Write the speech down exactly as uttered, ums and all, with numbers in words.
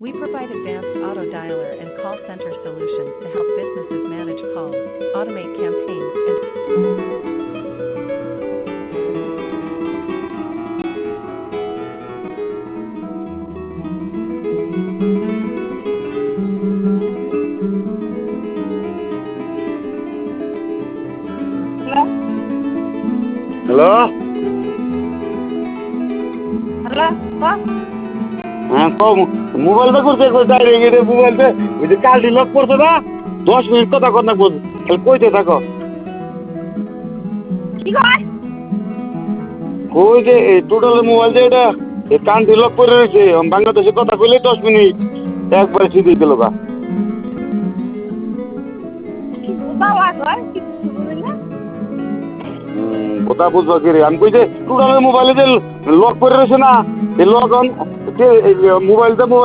We provide advanced auto dialer and call center solutions to help businesses manage calls, automate campaigns, and hello hello. Hello ক হ্যাঁ কম মোবাইলটা করছে কই direct এটা মোবাইলতে ওই যে কালটি লক করছে না দশ মিনিট কথা কথা বল খালি কইতে থাকো কি কয় কই যে এই টোটাল মোবাইল যে এটা এই কানটি লক করে রয়েছে বাংলাদেশে কথা কইলে দশ মিনিট একবারে সিধে দিল গা কি বোবা আওয়াজ হয় কি বুঝলি না হুম, কথা বুঝবো কি রে আমি কই যে টোটাল মোবাইলে যে লক করে রয়েছে না এই লক অন মোবাইলটা